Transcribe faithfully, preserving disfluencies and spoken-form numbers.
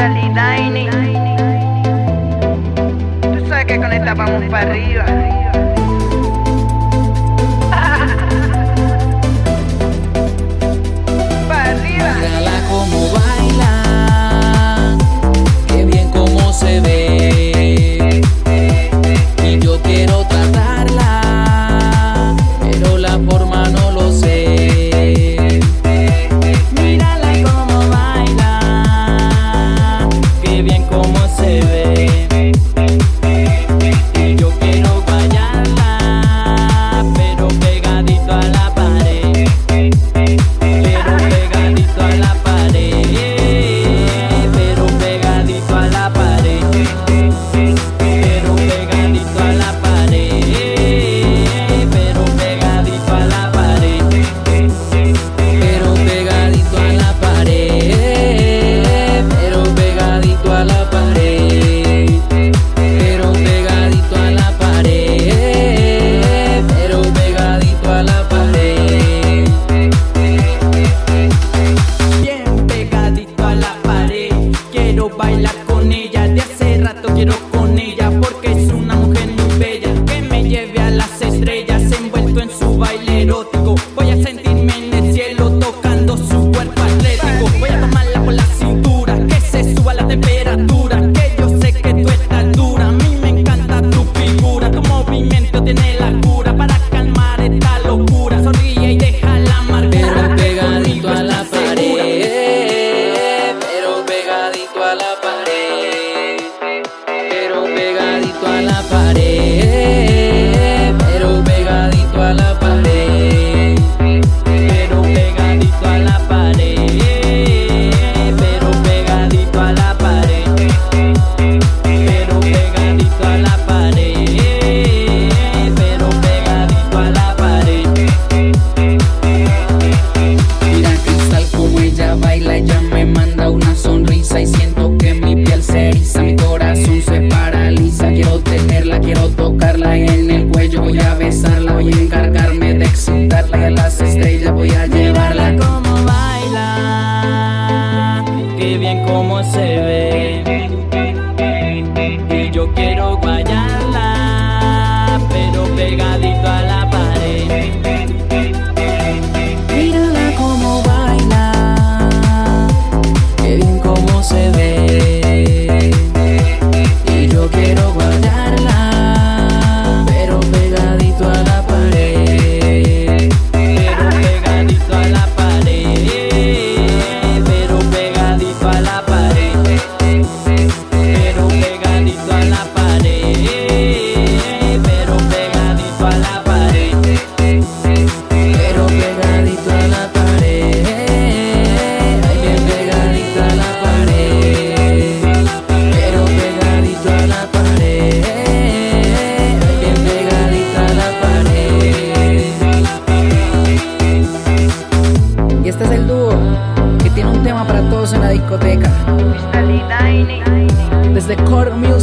Daini. Tú sabes que con esta vamos para arriba. Para arriba. Mírala como baila, qué bien como se ve. Y yo quiero tratarla, pero la forma no lo sé. Mírala como baila, qué bien como se ve. Y yo quiero guayarla, pero pegadito a la pared. Pero pegadito a la pared, pero pegadito a la pared. Pero pegadito a la pared, pero pegadito a la pared. Pero pegadito a la pared, pero pegadito a la pared. Pero pegadito a la pared, pero pegadito a la pared. Bien pegadito a la pared, quiero bailar con ella. De hace rato quiero con ella, porque es una mujer muy bella, que me lleve a las estrellas, envuelto en su baile erótico. Voy a sentirme en el cielo tocando su cuerpo atlético. Voy a tomarla por la cintura, que se suba la temperatura, que yo sé que tú estás dura. A mí me encanta tu figura, tu movimiento tiene la cura para calmar esta locura. Sonríe y deja la amargura. Pero pegadito a la pared, pero pegadito a la pared. Pero pegadito a la pared, pero pegadito a la pared. Pero pegadito a la pared, pero pegadito a la pared. Pero pegadito a la pared, pero pegadito a la pared. Mira cristal como ella baila, ella me manda una sonrisa y siento que mi piel se eriza, mi corazón se paraliza. Quiero tenerla, quiero tocarla y en el cuello voy a besarla, voy a encargarme de excitarla y a las estrellas voy a llevarla. Como baila, qué bien como se ve. Y yo quiero guayarla, pero pegadito a la pared. Mírala como baila, qué bien como se ve. Y yo quiero guayarla, pero pegadito a la pared. Pero pegadito a la pared, pero pegadito a la pared. Pero pegadito a la pared, pero pegadito a la pared. Pero pegadito a la pared, ay, bien pegadito a la pared. Pero pegadito a la pared, ay, bien pegadito a la pared. Y este es el dúo que tiene un tema para todos en la discoteca. Daini. Desde Core Music.